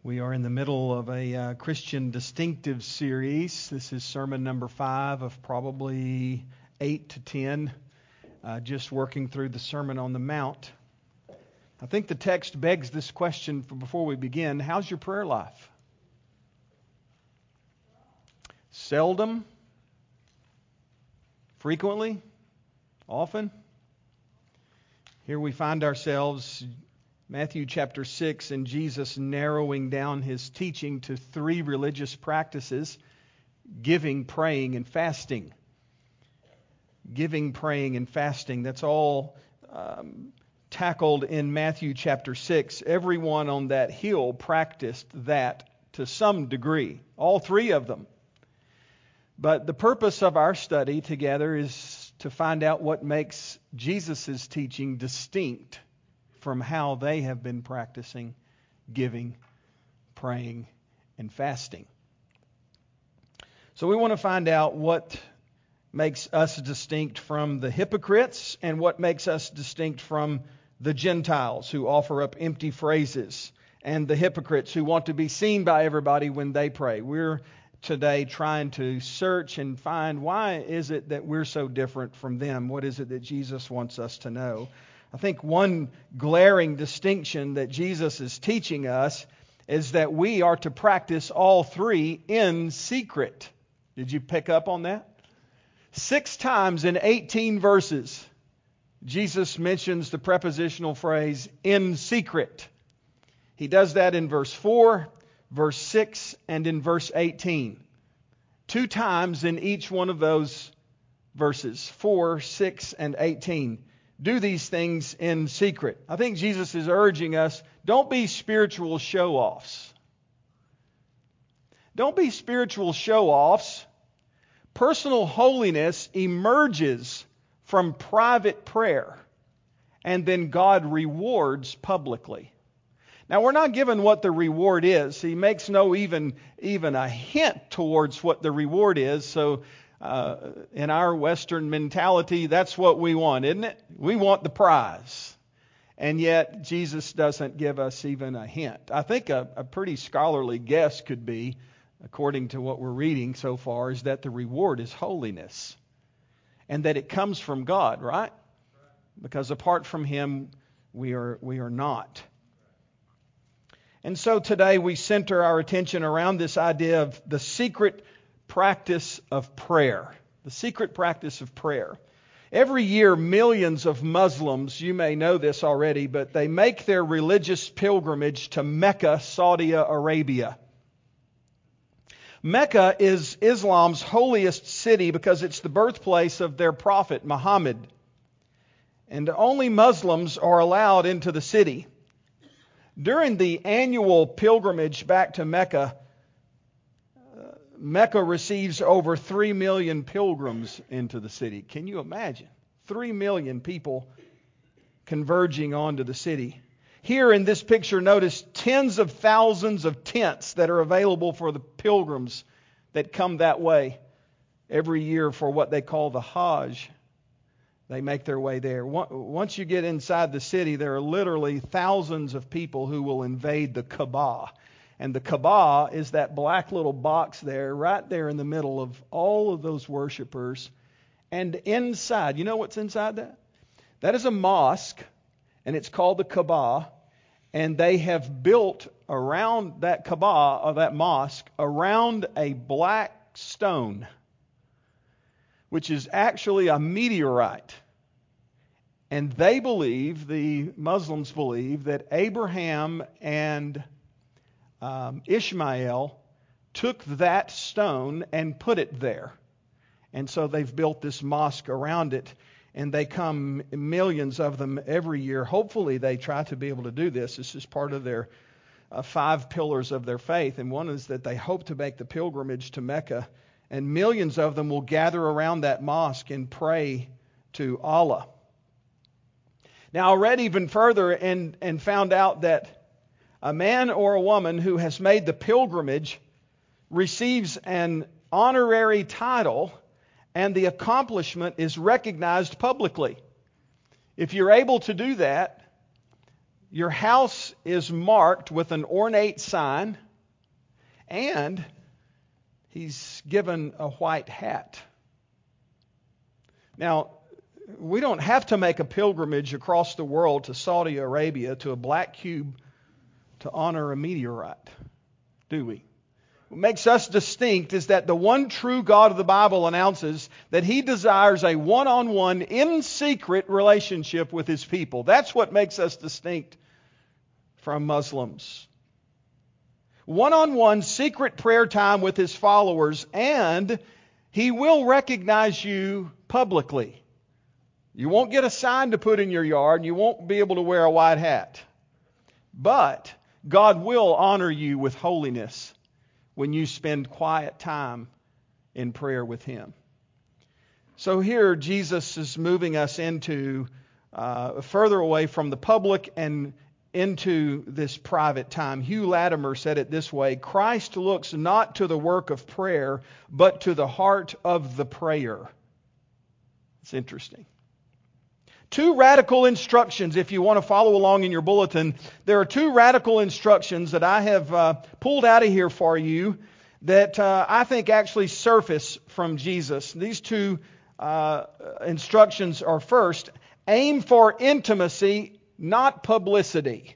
We are in the middle of a Christian distinctive series. This is sermon number 5 of probably 8 to 10, just working through the Sermon on the Mount. I think the text begs this question before we begin. How's your prayer life? Seldom? Frequently? Often? Here we find ourselves, Matthew chapter 6, and Jesus narrowing down his teaching to 3 religious practices: giving, praying, and fasting. Giving, praying, and fasting. That's all tackled in Matthew chapter 6. Everyone on that hill practiced that to some degree, all 3 of them. But the purpose of our study together is to find out what makes Jesus' teaching distinct from how they have been practicing giving, praying, and fasting. So we want to find out what makes us distinct from the hypocrites and what makes us distinct from the Gentiles who offer up empty phrases and the hypocrites who want to be seen by everybody when they pray. We're today trying to search and find, why is it that we're so different from them? What is it that Jesus wants us to know? I think one glaring distinction that Jesus is teaching us is that we are to practice all 3 in secret. Did you pick up on that? 6 times in 18 verses, Jesus mentions the prepositional phrase, in secret. He does that in verse 4, verse 6, and in verse 18. 2 times in each one of those verses, 4, 6, and 18. Do these things in secret. I think Jesus is urging us, don't be spiritual show-offs. Don't be spiritual show-offs. Personal holiness emerges from private prayer, and then God rewards publicly. Now, we're not given what the reward is. He makes no even a hint towards what the reward is. So in our Western mentality, that's what we want, isn't it? We want the prize. And yet, Jesus doesn't give us even a hint. I think a pretty scholarly guess could be, according to what we're reading so far, is that the reward is holiness. And that it comes from God, right? Because apart from Him, we are not. And so today we center our attention around this idea of the secret practice of prayer. The secret practice of prayer. Every year, millions of Muslims, you may know this already, but they make their religious pilgrimage to Mecca, Saudi Arabia. Mecca is Islam's holiest city because it's the birthplace of their prophet, Muhammad. And only Muslims are allowed into the city. During the annual pilgrimage back to Mecca, Mecca receives over 3 million pilgrims into the city. Can you imagine? 3 million people converging onto the city. Here in this picture, notice tens of thousands of tents that are available for the pilgrims that come that way every year for what they call the Hajj. They make their way there. Once you get inside the city, there are literally thousands of people who will invade the Kaaba. And the Kaaba is that black little box there, right there in the middle of all of those worshipers. And inside, you know what's inside that? That is a mosque, and it's called the Kaaba. And they have built around that Kaaba, or that mosque, around a black stone, which is actually a meteorite. And they believe, the Muslims believe, that Abraham and Ishmael took that stone and put it there. And so they've built this mosque around it, and they come, millions of them every year. Hopefully they try to be able to do this. This is part of their 5 pillars of their faith, and one is that they hope to make the pilgrimage to Mecca, and millions of them will gather around that mosque and pray to Allah. Now, I read even further and found out that a man or a woman who has made the pilgrimage receives an honorary title, and the accomplishment is recognized publicly. If you're able to do that, your house is marked with an ornate sign, and he's given a white hat. Now, we don't have to make a pilgrimage across the world to Saudi Arabia to a black cube to honor a meteorite, do we? What makes us distinct is that the one true God of the Bible announces that He desires a one-on-one, in-secret relationship with His people. That's what makes us distinct from Muslims. One-on-one, secret prayer time with His followers, and He will recognize you publicly. You won't get a sign to put in your yard, and you won't be able to wear a white hat. But God will honor you with holiness when you spend quiet time in prayer with Him. So here Jesus is moving us into further away from the public and into this private time. Hugh Latimer said it this way: Christ looks not to the work of prayer, but to the heart of the prayer. It's interesting. Two radical instructions, if you want to follow along in your bulletin. There are two radical instructions that I have pulled out of here for you that I think actually surface from Jesus. These two instructions are: first, aim for intimacy, not publicity.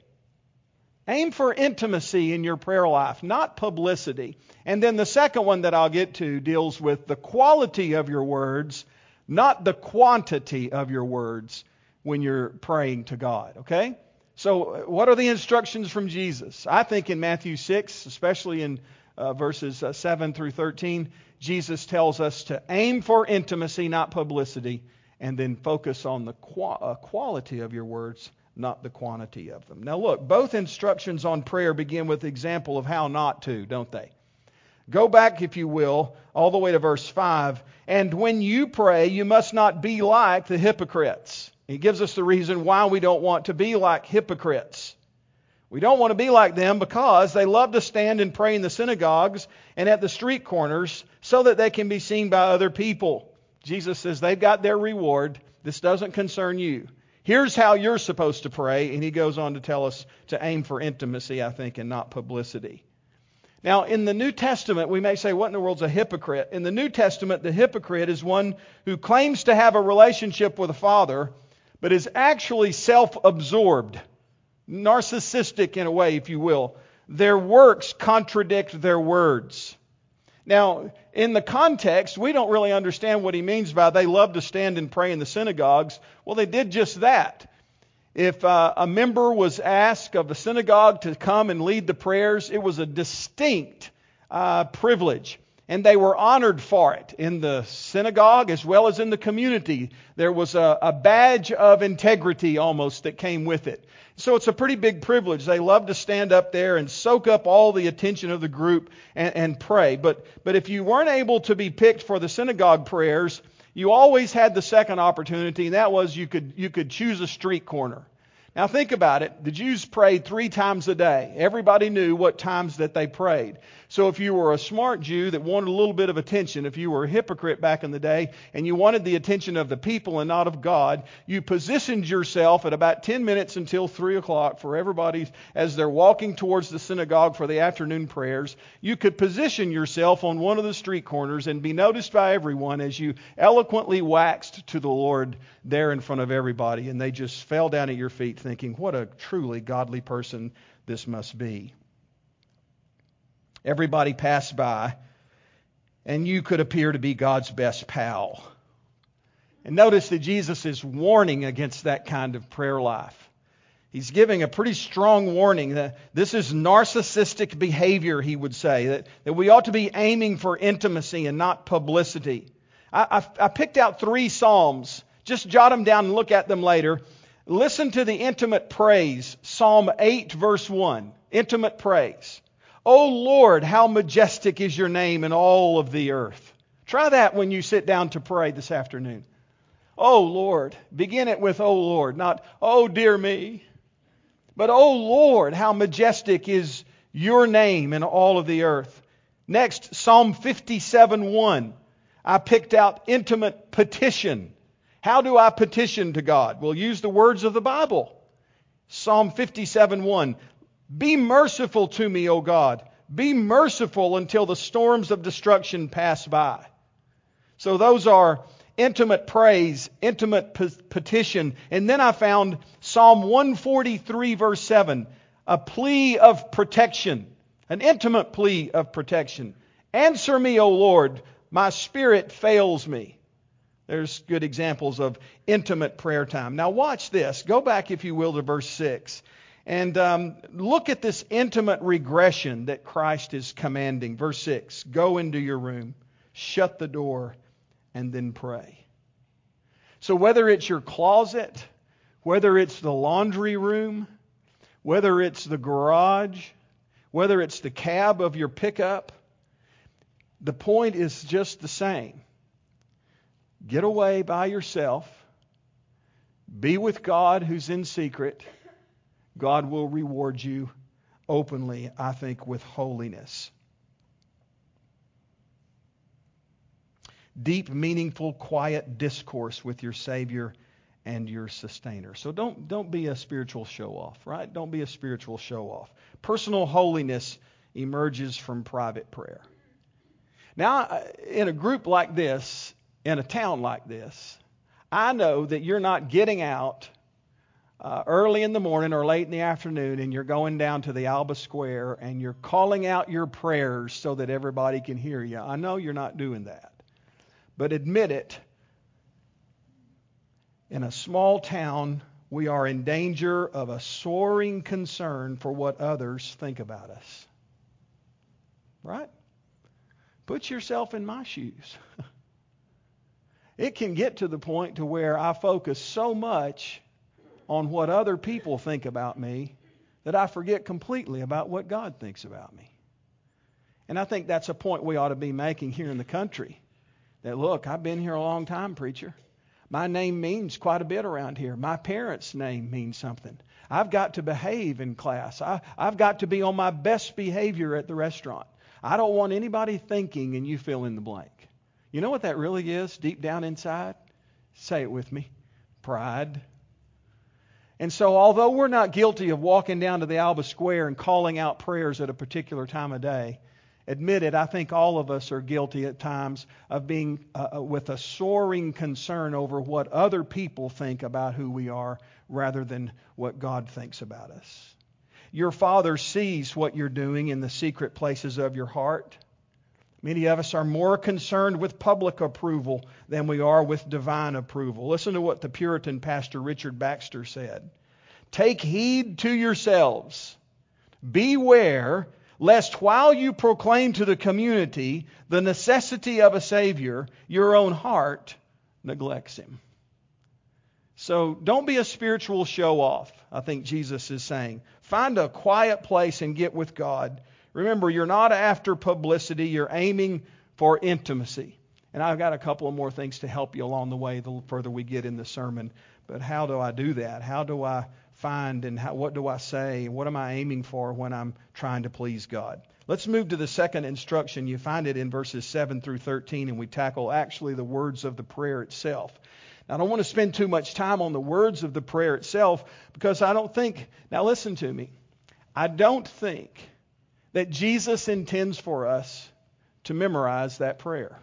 Aim for intimacy in your prayer life, not publicity. And then the second one that I'll get to deals with the quality of your words, not the quantity of your words when you're praying to God. Okay? So what are the instructions from Jesus? I think in Matthew 6, especially in verses 7 through 13, Jesus tells us to aim for intimacy, not publicity, and then focus on the quality of your words, not the quantity of them. Now look, both instructions on prayer begin with the example of how not to, don't they? Go back, if you will, all the way to verse 5. And when you pray, you must not be like the hypocrites. He gives us the reason why we don't want to be like hypocrites. We don't want to be like them because they love to stand and pray in the synagogues and at the street corners so that they can be seen by other people. Jesus says they've got their reward. This doesn't concern you. Here's how you're supposed to pray. And He goes on to tell us to aim for intimacy, I think, and not publicity. Now, in the New Testament, we may say, what in the world's a hypocrite? In the New Testament, the hypocrite is one who claims to have a relationship with the Father, but is actually self-absorbed, narcissistic in a way, if you will. Their works contradict their words. Now, in the context, we don't really understand what he means by they love to stand and pray in the synagogues. Well, they did just that. If a member was asked of the synagogue to come and lead the prayers, it was a distinct privilege. And they were honored for it in the synagogue as well as in the community. There was a badge of integrity almost that came with it. So it's a pretty big privilege. They love to stand up there and soak up all the attention of the group and pray. But if you weren't able to be picked for the synagogue prayers, you always had the second opportunity, and that was you could choose a street corner. Now think about it. The Jews prayed 3 times a day. Everybody knew what times that they prayed. So if you were a smart Jew that wanted a little bit of attention, if you were a hypocrite back in the day and you wanted the attention of the people and not of God, you positioned yourself at about 10 minutes until 3 o'clock for everybody as they're walking towards the synagogue for the afternoon prayers. You could position yourself on one of the street corners and be noticed by everyone as you eloquently waxed to the Lord there in front of everybody, and they just fell down at your feet thinking, what a truly godly person this must be. Everybody passed by, and you could appear to be God's best pal. And notice that Jesus is warning against that kind of prayer life. He's giving a pretty strong warning that this is narcissistic behavior, he would say, that we ought to be aiming for intimacy and not publicity. I picked out 3 Psalms. Just jot them down and look at them later. Listen to the intimate praise. Psalm 8, verse 1. Intimate praise. O Lord, how majestic is your name in all of the earth. Try that when you sit down to pray this afternoon. Oh Lord. Begin it with, oh Lord. Not, oh dear me. But, oh Lord, how majestic is your name in all of the earth. Next, Psalm 57:1. I picked out intimate petition. How do I petition to God? Well, use the words of the Bible. Psalm 57:1. Be merciful to me, O God. Be merciful until the storms of destruction pass by. So those are intimate praise, intimate petition. And then I found Psalm 143 verse 7, a plea of protection, an intimate plea of protection. Answer me, O Lord, my spirit fails me. There's good examples of intimate prayer time. Now watch this. Go back, if you will, to verse 6. And look at this intimate regression that Christ is commanding. Verse 6, go into your room, shut the door, and then pray. So whether it's your closet, whether it's the laundry room, whether it's the garage, whether it's the cab of your pickup, the point is just the same. Get away by yourself. Be with God who's in secret. God will reward you openly, I think, with holiness. Deep, meaningful, quiet discourse with your Savior and your Sustainer. So don't be a spiritual show-off, right? Don't be a spiritual show-off. Personal holiness emerges from private prayer. Now, in a group like this, in a town like this, I know that you're not getting out early in the morning or late in the afternoon and you're going down to the Alba Square and you're calling out your prayers so that everybody can hear you. I know you're not doing that. But admit it, in a small town, we are in danger of a soaring concern for what others think about us. Right? Put yourself in my shoes. It can get to the point to where I focus so much on what other people think about me that I forget completely about what God thinks about me. And I think that's a point we ought to be making here in the country. That, look, I've been here a long time, preacher. My name means quite a bit around here. My parents' name means something. I've got to behave in class. I've got to be on my best behavior at the restaurant. I don't want anybody thinking, and you fill in the blank. You know what that really is deep down inside? Say it with me. Pride. And so although we're not guilty of walking down to the Alba Square and calling out prayers at a particular time of day, admit it, I think all of us are guilty at times of being with a soaring concern over what other people think about who we are rather than what God thinks about us. Your Father sees what you're doing in the secret places of your heart. Many of us are more concerned with public approval than we are with divine approval. Listen to what the Puritan pastor Richard Baxter said. Take heed to yourselves. Beware lest while you proclaim to the community the necessity of a Savior, your own heart neglects Him. So don't be a spiritual show-off, I think Jesus is saying. Find a quiet place and get with God. Remember, you're not after publicity, you're aiming for intimacy. And I've got a couple of more things to help you along the way the further we get in the sermon. But how do I do that? How do I find and what do I say? What am I aiming for when I'm trying to please God? Let's move to the second instruction. You find it in verses 7 through 13, and we tackle actually the words of the prayer itself. Now, I don't want to spend too much time on the words of the prayer itself because I don't think, now listen to me, I don't think that Jesus intends for us to memorize that prayer.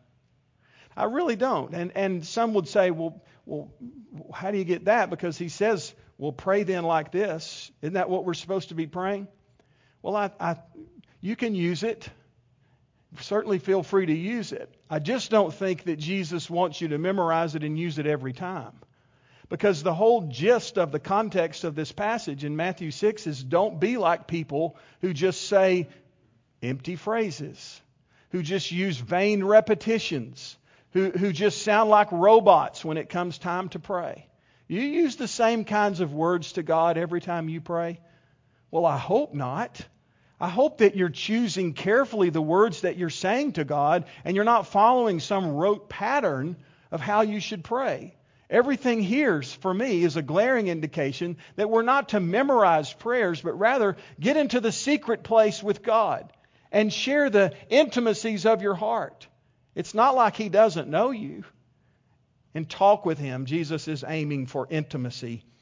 I really don't. And some would say, well, how do you get that? Because he says, well, pray then like this. Isn't that what we're supposed to be praying? Well, you can use it. Certainly feel free to use it. I just don't think that Jesus wants you to memorize it and use it every time. Because the whole gist of the context of this passage in Matthew 6 is don't be like people who just say empty phrases, who just use vain repetitions, who just sound like robots when it comes time to pray. You use the same kinds of words to God every time you pray? Well, I hope not. I hope that you're choosing carefully the words that you're saying to God and you're not following some rote pattern of how you should pray. Everything here, for me, is a glaring indication that we're not to memorize prayers, but rather get into the secret place with God and share the intimacies of your heart. It's not like He doesn't know you. And talk with Him. Jesus is aiming for intimacy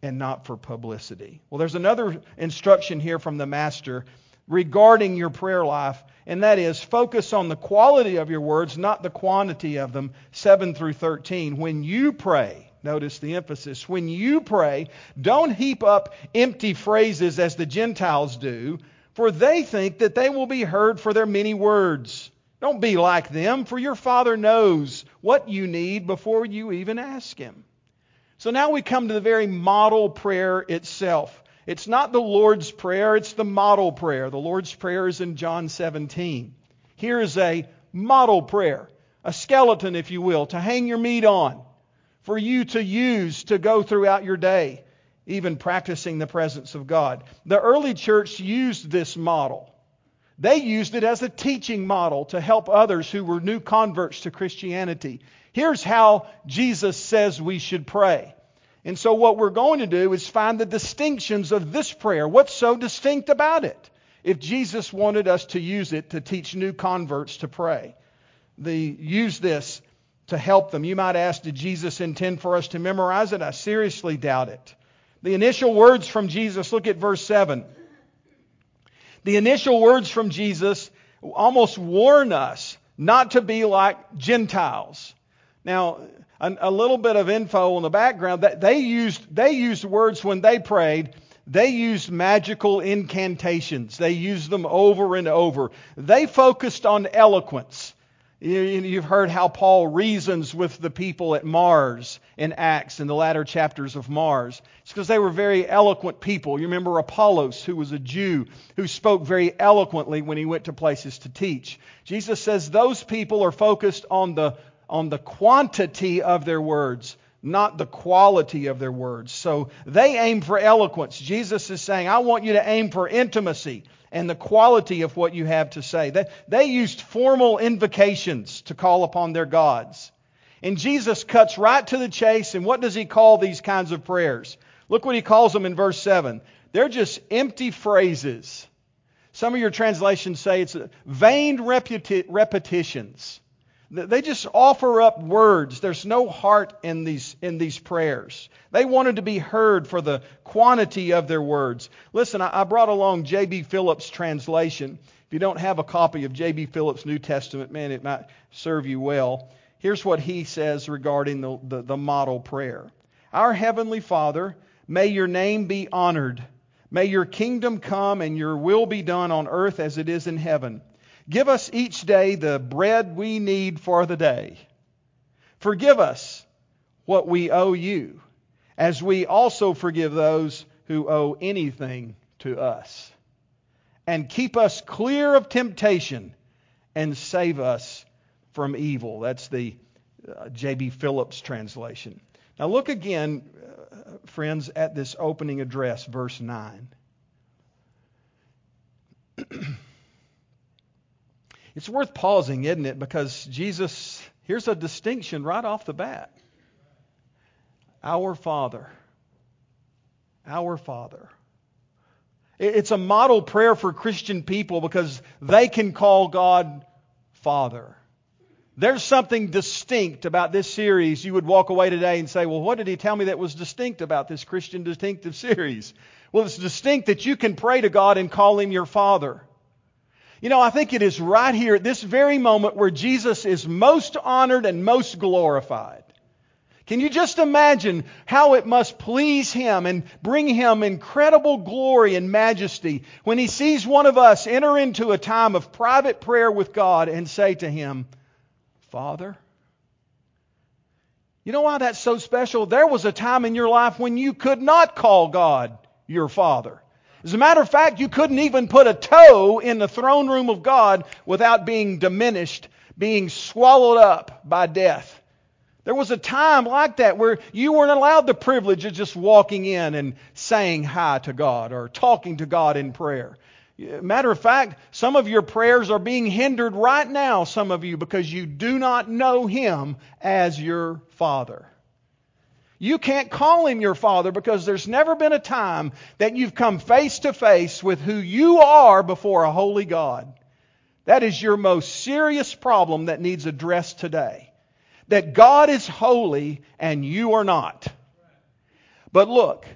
and not for publicity. Well, there's another instruction here from the Master regarding your prayer life, and that is focus on the quality of your words, not the quantity of them. 7 through 13. When you pray, notice the emphasis, when you pray, don't heap up empty phrases as the Gentiles do, for they think that they will be heard for their many words. Don't be like them, for your Father knows what you need before you even ask Him. So now we come to the very model prayer itself. It's not the Lord's Prayer, it's the model prayer. The Lord's Prayer is in John 17. Here is a model prayer, a skeleton, if you will, to hang your meat on, for you to use to go throughout your day, even practicing the presence of God. The early church used this model. They used it as a teaching model to help others who were new converts to Christianity. Here's how Jesus says we should pray. And so what we're going to do is find the distinctions of this prayer. What's so distinct about it? If Jesus wanted us to use it to teach new converts to pray. Use this to help them. You might ask, did Jesus intend for us to memorize it? I seriously doubt it. The initial words from Jesus, look at verse 7. The initial words from Jesus almost warn us not to be like Gentiles. Now, a little bit of info on the background, that they used words when they prayed. They used magical incantations. They used them over and over. They focused on eloquence. You've heard how Paul reasons with the people at Mars in Acts, in the latter chapters of Mars. It's because they were very eloquent people. You remember Apollos, who was a Jew, who spoke very eloquently when he went to places to teach. Jesus says those people are focused on the quantity of their words, not the quality of their words. So they aim for eloquence. Jesus is saying, I want you to aim for intimacy and the quality of what you have to say. They used formal invocations to call upon their gods. And Jesus cuts right to the chase, and what does He call these kinds of prayers? Look what He calls them in verse 7. They're just empty phrases. Some of your translations say it's vain repetitions. They just offer up words. There's no heart in these prayers. They wanted to be heard for the quantity of their words. Listen, I brought along J.B. Phillips' translation. If you don't have a copy of J.B. Phillips' New Testament, man, it might serve you well. Here's what he says regarding the model prayer. Our Heavenly Father, may your name be honored. May your kingdom come and your will be done on earth as it is in heaven. Give us each day the bread we need for the day. Forgive us what we owe you, as we also forgive those who owe anything to us. And keep us clear of temptation and save us from evil. That's the J.B. Phillips translation. Now look again, friends, at this opening address, verse 9. It's worth pausing, isn't it? Because Jesus, here's a distinction right off the bat. Our Father. Our Father. It's a model prayer for Christian people because they can call God Father. There's something distinct about this series. You would walk away today and say, well, what did he tell me that was distinct about this Christian distinctive series? Well, it's distinct that you can pray to God and call Him your Father. You know, I think it is right here at this very moment where Jesus is most honored and most glorified. Can you just imagine how it must please Him and bring Him incredible glory and majesty when He sees one of us enter into a time of private prayer with God and say to Him, Father? You know why that's so special? There was a time in your life when you could not call God your Father. As a matter of fact, you couldn't even put a toe in the throne room of God without being diminished, being swallowed up by death. There was a time like that where you weren't allowed the privilege of just walking in and saying hi to God or talking to God in prayer. Matter of fact, some of your prayers are being hindered right now, some of you, because you do not know Him as your Father. You can't call Him your Father because there's never been a time that you've come face to face with who you are before a holy God. That is your most serious problem that needs addressed today. That God is holy and you are not. But look,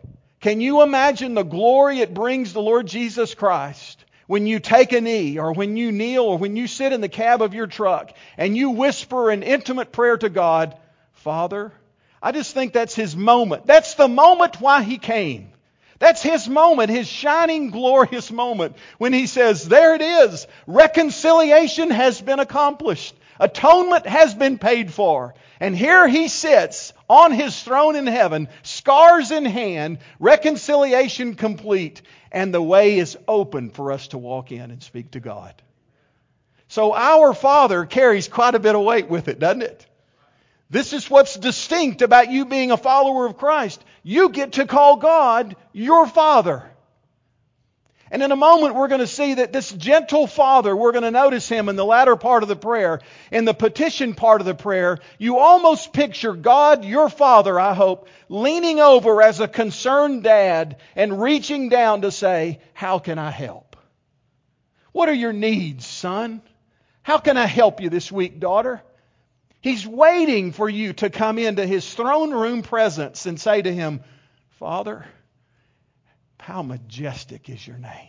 Can you imagine the glory it brings the Lord Jesus Christ when you take a knee, or when you kneel, or when you sit in the cab of your truck and you whisper an intimate prayer to God, Father? I just think that's His moment. That's the moment why He came. That's His moment, His shining, glorious moment, when He says, there it is. Reconciliation has been accomplished. Atonement has been paid for. And here He sits on His throne in heaven, scars in hand, reconciliation complete, and the way is open for us to walk in and speak to God. So our Father carries quite a bit of weight with it, doesn't it? This is what's distinct about you being a follower of Christ. You get to call God your Father. And in a moment we're going to see that this gentle Father, we're going to notice Him in the latter part of the prayer. In the petition part of the prayer, you almost picture God, your Father, I hope, leaning over as a concerned dad and reaching down to say, how can I help? What are your needs, son? How can I help you this week, daughter? He's waiting for you to come into His throne room presence and say to Him, Father, how majestic is your name.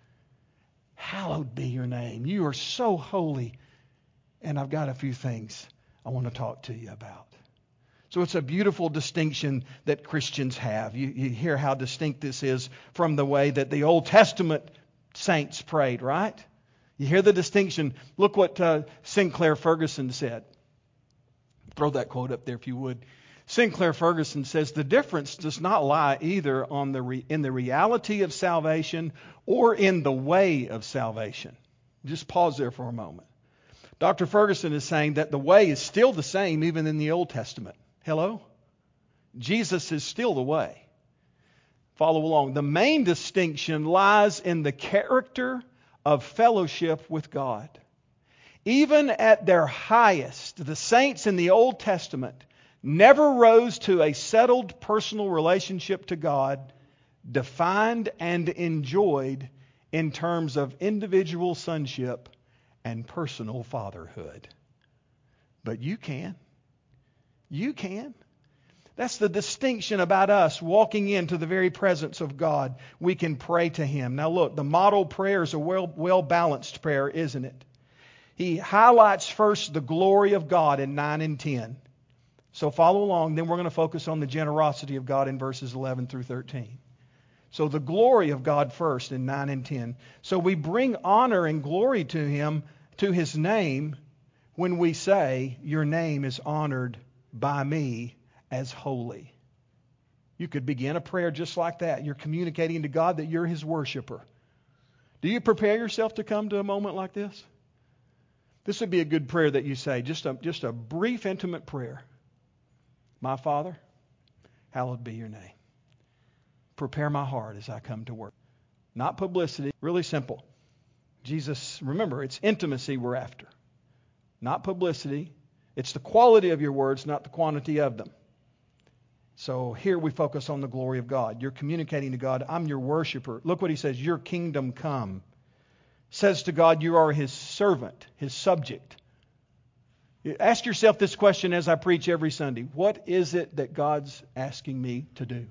Hallowed be your name. You are so holy. And I've got a few things I want to talk to you about. So it's a beautiful distinction that Christians have. You hear how distinct this is from the way that the Old Testament saints prayed, right? You hear the distinction. Look what Sinclair Ferguson said. Throw that quote up there if you would. Sinclair Ferguson says, the difference does not lie either in the reality of salvation or in the way of salvation. Just pause there for a moment. Dr. Ferguson is saying that the way is still the same even in the Old Testament. Hello? Jesus is still the way. Follow along. The main distinction lies in the character of fellowship with God. Even at their highest, the saints in the Old Testament never rose to a settled personal relationship to God, defined and enjoyed in terms of individual sonship and personal fatherhood. But you can. You can. That's the distinction about us walking into the very presence of God. We can pray to Him. Now look, the model prayer is a well-balanced prayer, isn't it? He highlights first the glory of God in 9 and 10. So follow along, then we're going to focus on the generosity of God in verses 11 through 13. So the glory of God first in 9 and 10. So we bring honor and glory to Him, to His name, when we say, your name is honored by me as holy. You could begin a prayer just like that. You're communicating to God that you're His worshiper. Do you prepare yourself to come to a moment like this? This would be a good prayer that you say, just a brief, intimate prayer. My Father, hallowed be your name. Prepare my heart as I come to work. Not publicity, really simple. Jesus, remember, it's intimacy we're after. Not publicity. It's the quality of your words, not the quantity of them. So here we focus on the glory of God. You're communicating to God, I'm your worshiper. Look what He says, your kingdom come. Says to God, you are His servant, His subject. Ask yourself this question as I preach every Sunday. What is it that God's asking me to do?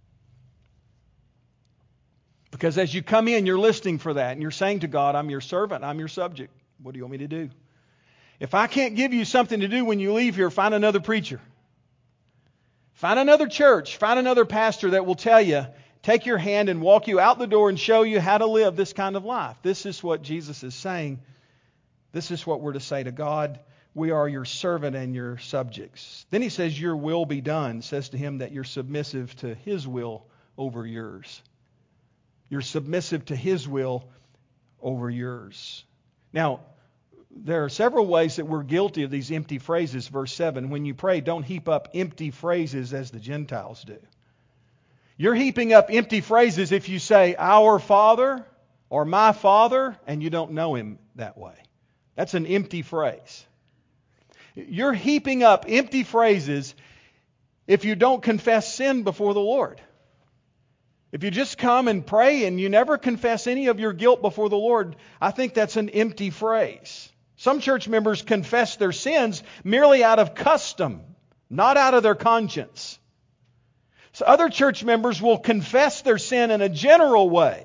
Because as you come in, you're listening for that. And you're saying to God, I'm your servant, I'm your subject. What do you want me to do? If I can't give you something to do when you leave here, find another preacher. Find another church. Find another pastor that will tell you, take your hand and walk you out the door and show you how to live this kind of life. This is what Jesus is saying. This is what we're to say to God. We are your servant and your subjects. Then He says, your will be done. Says to Him that you're submissive to His will over yours. You're submissive to His will over yours. Now, there are several ways that we're guilty of these empty phrases. Verse 7, when you pray, don't heap up empty phrases as the Gentiles do. You're heaping up empty phrases if you say, our Father or my Father, and you don't know Him that way. That's an empty phrase. You're heaping up empty phrases if you don't confess sin before the Lord. If you just come and pray and you never confess any of your guilt before the Lord, I think that's an empty phrase. Some church members confess their sins merely out of custom, not out of their conscience. So other church members will confess their sin in a general way,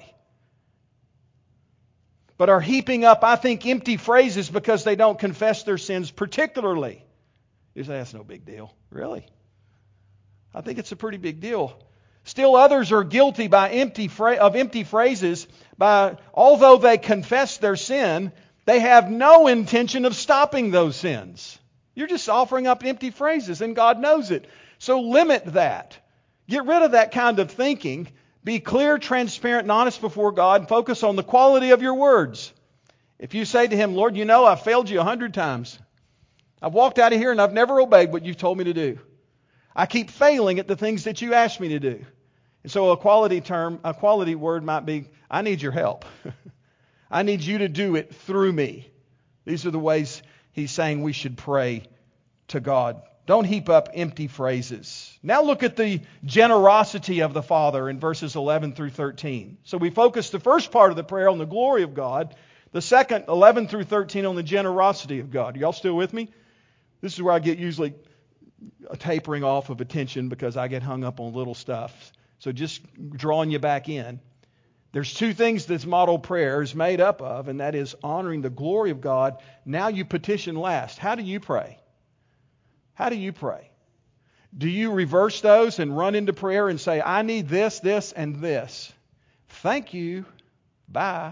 but are heaping up, I think, empty phrases because they don't confess their sins particularly. You say, that's no big deal. Really? I think it's a pretty big deal. Still others are guilty by empty phrases. Although they confess their sin, they have no intention of stopping those sins. You're just offering up empty phrases, and God knows it. So limit that. Get rid of that kind of thinking. Be clear, transparent, and honest before God. And focus on the quality of your words. If you say to Him, Lord, you know I've failed you 100 times. I've walked out of here and I've never obeyed what you've told me to do. I keep failing at the things that you asked me to do. And so a quality word might be, I need your help. I need you to do it through me. These are the ways He's saying we should pray to God. Don't heap up empty phrases. Now look at the generosity of the Father in verses 11 through 13. So we focused the first part of the prayer on the glory of God. The second, 11 through 13, on the generosity of God. Are y'all still with me? This is where I get usually a tapering off of attention because I get hung up on little stuff. So just drawing you back in. There's two things this model prayer is made up of, and that is honoring the glory of God. Now you petition last. How do you pray? How do you pray? Do you reverse those and run into prayer and say, I need this, this, and this? Thank you. Bye.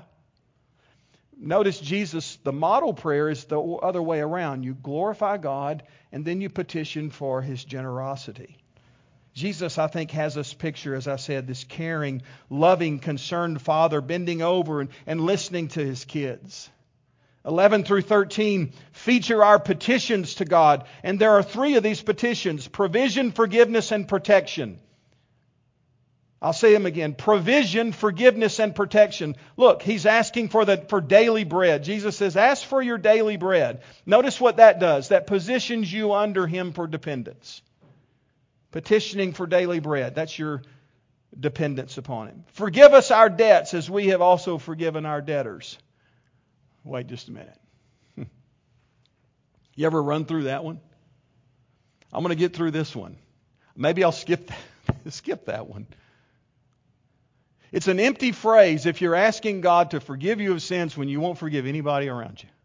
Notice Jesus, the model prayer is the other way around. You glorify God and then you petition for His generosity. Jesus, I think, has us picture, as I said, this caring, loving, concerned Father bending over and listening to His kids. 11 through 13 feature our petitions to God. And there are three of these petitions: provision, forgiveness, and protection. I'll say them again. Provision, forgiveness, and protection. Look, He's asking for daily bread. Jesus says, ask for your daily bread. Notice what that does. That positions you under Him for dependence. Petitioning for daily bread. That's your dependence upon Him. Forgive us our debts as we have also forgiven our debtors. Wait just a minute. You ever run through that one? I'm going to get through this one. Maybe I'll skip that one. It's an empty phrase if you're asking God to forgive you of sins when you won't forgive anybody around you.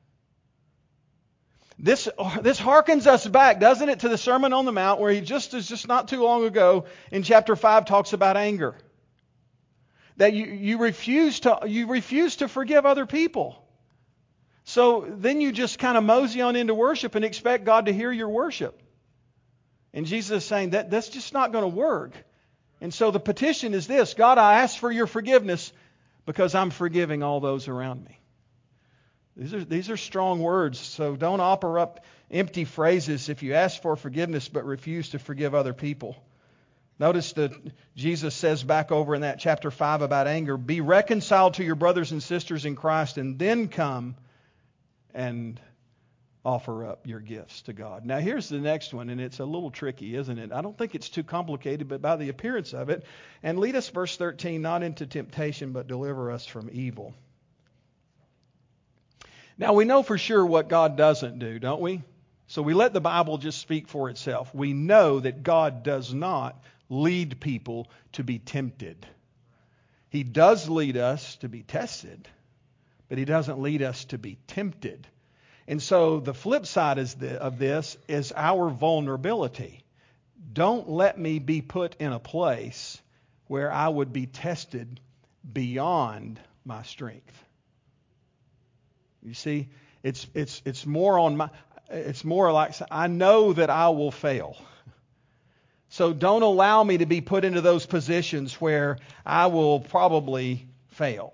This harkens us back, doesn't it, to the Sermon on the Mount, where He just not too long ago in chapter 5 talks about anger. That you refuse to forgive other people. So then you just kind of mosey on into worship and expect God to hear your worship. And Jesus is saying that's just not going to work. And so the petition is this: God, I ask for your forgiveness because I'm forgiving all those around me. These are strong words, so don't offer up empty phrases if you ask for forgiveness but refuse to forgive other people. Notice that Jesus says back over in that chapter 5 about anger, be reconciled to your brothers and sisters in Christ and then come and offer up your gifts to God. Now here's the next one, and it's a little tricky, isn't it? I don't think it's too complicated, but by the appearance of it. And lead us, verse 13, not into temptation, but deliver us from evil. Now we know for sure what God doesn't do, don't we? So we let the Bible just speak for itself. We know that God does not lead people to be tempted. He does lead us to be tested, but He doesn't lead us to be tempted. And so the flip side of this is our vulnerability. Don't let me be put in a place where I would be tested beyond my strength. You see, it's more like I know that I will fail. So don't allow me to be put into those positions where I will probably fail.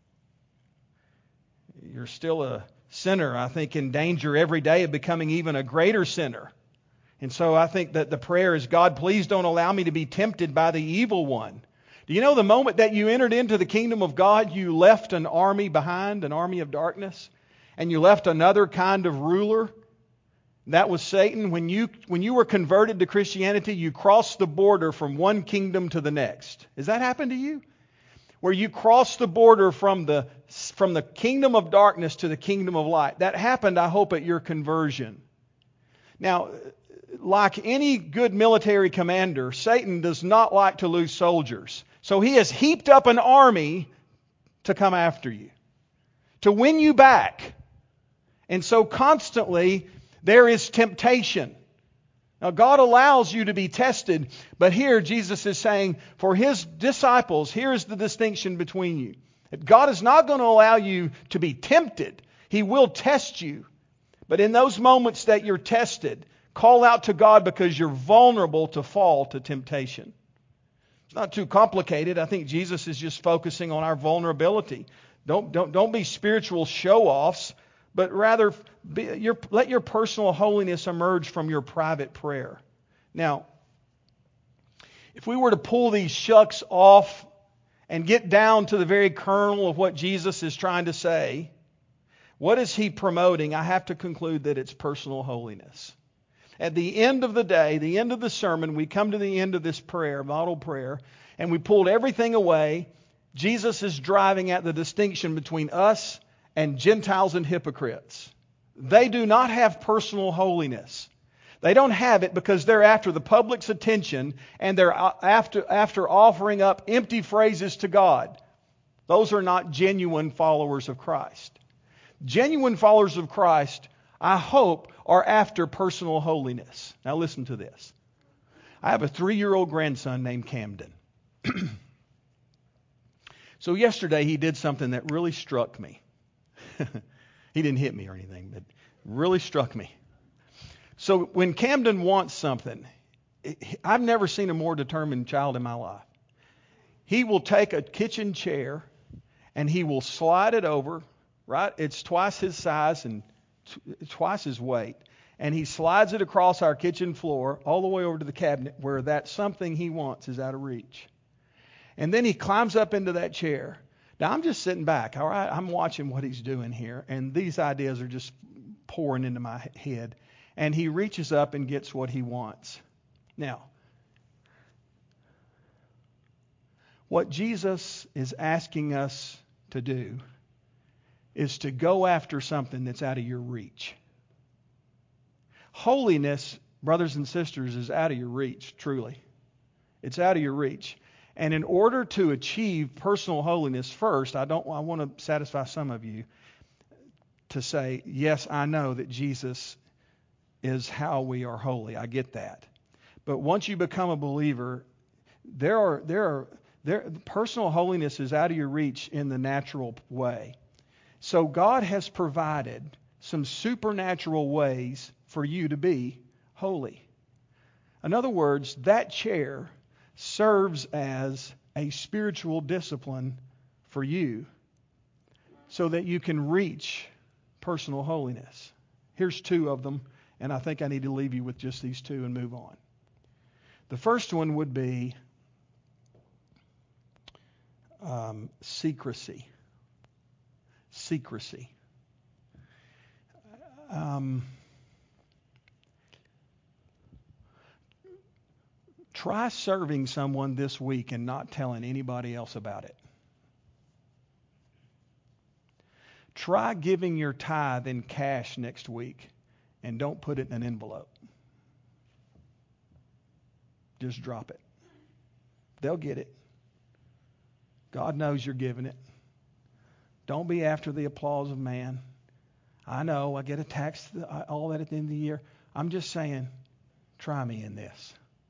You're still a sinner, I think, in danger every day of becoming even a greater sinner. And so I think that the prayer is, God, please don't allow me to be tempted by the evil one. Do you know the moment that you entered into the kingdom of God, you left an army behind, an army of darkness, and you left another kind of ruler? That was Satan. When you were converted to Christianity, you crossed the border from one kingdom to the next. Has that happened to you? Where you crossed the border from the kingdom of darkness to the kingdom of light. That happened, I hope, at your conversion. Now, like any good military commander, Satan does not like to lose soldiers. So he has heaped up an army to come after you, to win you back. And so constantly there is temptation. Now God allows you to be tested, but here Jesus is saying for His disciples, here's the distinction between you. That God is not going to allow you to be tempted. He will test you. But in those moments that you're tested, call out to God because you're vulnerable to fall to temptation. It's not too complicated. I think Jesus is just focusing on our vulnerability. Don't be spiritual show-offs, but rather let your personal holiness emerge from your private prayer. Now, if we were to pull these shucks off and get down to the very kernel of what Jesus is trying to say, what is He promoting? I have to conclude that it's personal holiness. At the end of the day, the end of the sermon, we come to the end of this prayer, model prayer, and we pulled everything away. Jesus is driving at the distinction between us and Gentiles and hypocrites. They do not have personal holiness. They don't have it because they're after the public's attention and they're after offering up empty phrases to God. Those are not genuine followers of Christ. Genuine followers of Christ, I hope, are after personal holiness. Now listen to this. I have a 3-year-old grandson named Camden. So yesterday he did something that really struck me. He didn't hit me or anything, but really struck me. So when Camden wants something, I've never seen a more determined child in my life. He will take a kitchen chair and he will slide it over, right? It's twice his size and twice his weight. And he slides it across our kitchen floor all the way over to the cabinet where that something he wants is out of reach. And then he climbs up into that chair. Now I'm just sitting back, all right? I'm watching what he's doing here. And these ideas are just pouring into my head. And he reaches up and gets what he wants. Now, what Jesus is asking us to do is to go after something that's out of your reach. Holiness, brothers and sisters, is out of your reach, truly. It's out of your reach. And in order to achieve personal holiness, first, I want to satisfy some of you to say, yes, I know that Jesus is how we are holy. I get that. But once you become a believer, personal holiness is out of your reach in the natural way. So God has provided some supernatural ways for you to be holy. In other words, that chair serves as a spiritual discipline for you so that you can reach personal holiness. Here's 2 of them, and I think I need to leave you with just these 2 and move on. The first one would be secrecy. Secrecy. Try serving someone this week and not telling anybody else about it. Try giving your tithe in cash next week and don't put it in an envelope. Just drop it. They'll get it. God knows you're giving it. Don't be after the applause of man. I know I get a tax, all that at the end of the year. I'm just saying, try me in this.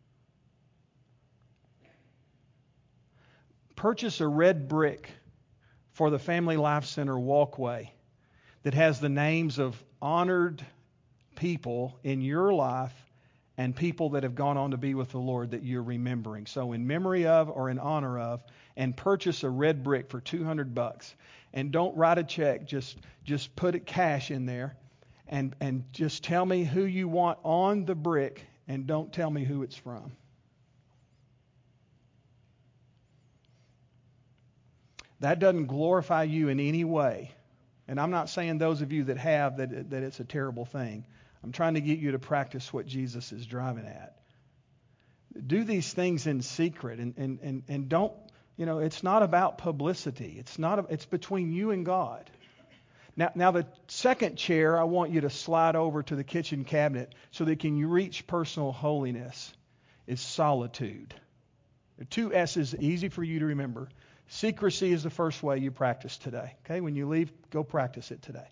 Purchase a red brick for the Family Life Center walkway that has the names of honored people in your life and people that have gone on to be with the Lord that you're remembering. So in memory of or in honor of, and purchase a red brick for $200. And don't write a check, just put it cash in there and just tell me who you want on the brick and don't tell me who it's from. That doesn't glorify you in any way. And I'm not saying those of you that have that it's a terrible thing. I'm trying to get you to practice what Jesus is driving at. Do these things in secret and don't, it's not about publicity. It's between you and God. Now the second chair, I want you to slide over to the kitchen cabinet so that you can reach personal holiness, is solitude. There are two S's, easy for you to remember. Secrecy is the first way you practice today. Okay, when you leave, go practice it today.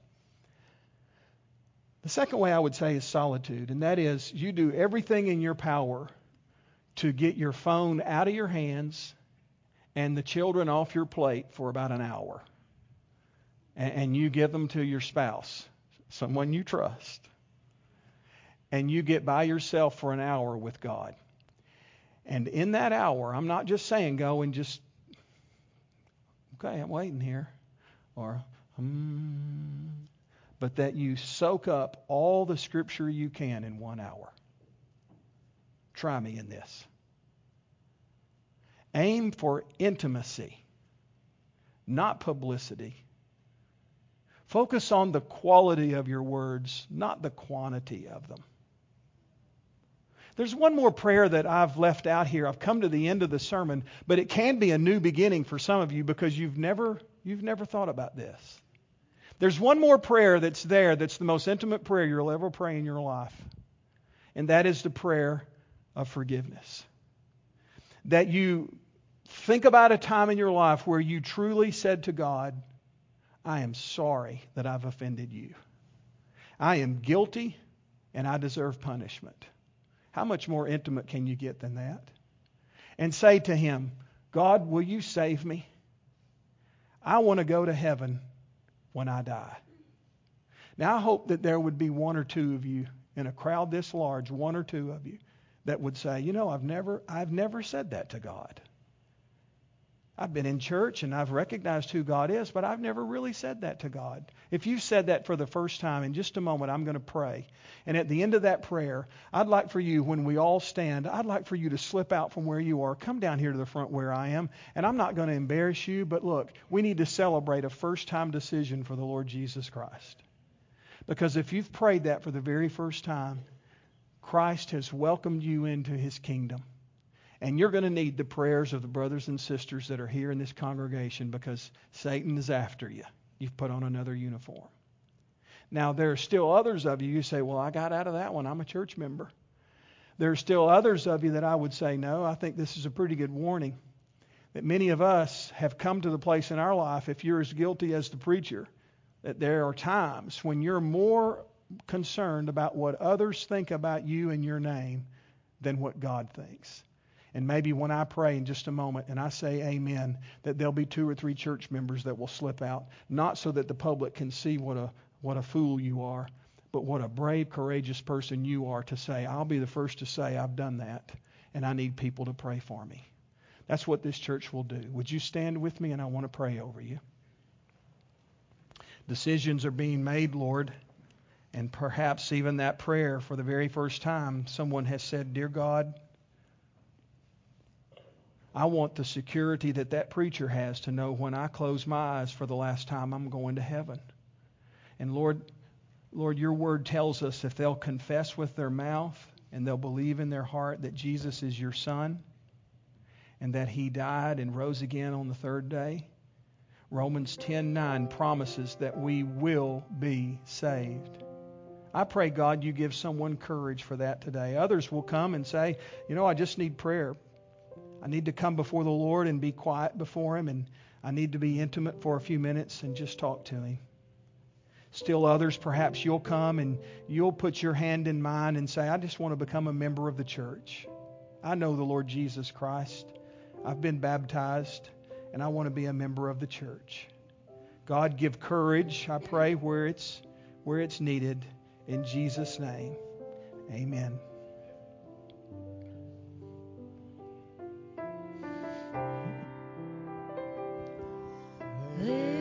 The second way I would say is solitude, and that is you do everything in your power to get your phone out of your hands and the children off your plate for about an hour. And you give them to your spouse, someone you trust. And you get by yourself for an hour with God. And in that hour, I'm not just saying go and just, okay, I'm waiting here. Or, but that you soak up all the Scripture you can in 1 hour. Try me in this. Aim for intimacy, not publicity. Focus on the quality of your words, not the quantity of them. There's one more prayer that I've left out here. I've come to the end of the sermon, but it can be a new beginning for some of you because you've never thought about this. There's one more prayer that's there that's the most intimate prayer you'll ever pray in your life. And that is the prayer of forgiveness. That you think about a time in your life where you truly said to God, I am sorry that I've offended you. I am guilty and I deserve punishment. How much more intimate can you get than that? And say to Him, God, will you save me? I want to go to heaven when I die. Now I hope that there would be one or two of you in a crowd this large, one or two of you, that would say, you know, I've never said that to God. I've been in church and I've recognized who God is, but I've never really said that to God. If you said that for the first time, in just a moment I'm going to pray. And at the end of that prayer, I'd like for you, when we all stand, I'd like for you to slip out from where you are. Come down here to the front where I am. And I'm not going to embarrass you, but look, we need to celebrate a first-time decision for the Lord Jesus Christ. Because if you've prayed that for the very first time, Christ has welcomed you into His kingdom. And you're going to need the prayers of the brothers and sisters that are here in this congregation because Satan is after you. You've put on another uniform. Now, there are still others of you who say, well, I got out of that one. I'm a church member. There are still others of you that I would say, no, I think this is a pretty good warning. That many of us have come to the place in our life, if you're as guilty as the preacher, that there are times when you're more concerned about what others think about you and your name than what God thinks. And maybe when I pray in just a moment and I say amen, that there'll be 2 or 3 church members that will slip out, not so that the public can see what a fool you are, but what a brave, courageous person you are to say, I'll be the first to say I've done that and I need people to pray for me. That's what this church will do. Would you stand with me, and I want to pray over you. Decisions are being made, Lord, and perhaps even that prayer for the very first time, someone has said, Dear God, I want the security that preacher has to know when I close my eyes for the last time I'm going to heaven. And Lord, your word tells us if they'll confess with their mouth and they'll believe in their heart that Jesus is your Son and that He died and rose again on the third day, Romans 10:9 promises that we will be saved. I pray, God, you give someone courage for that today. Others will come and say, I just need prayer. I need to come before the Lord and be quiet before Him, and I need to be intimate for a few minutes and just talk to Him. Still others, perhaps you'll come and you'll put your hand in mine and say, I just want to become a member of the church. I know the Lord Jesus Christ. I've been baptized, and I want to be a member of the church. God, give courage, I pray, where it's needed. In Jesus' name, amen. Live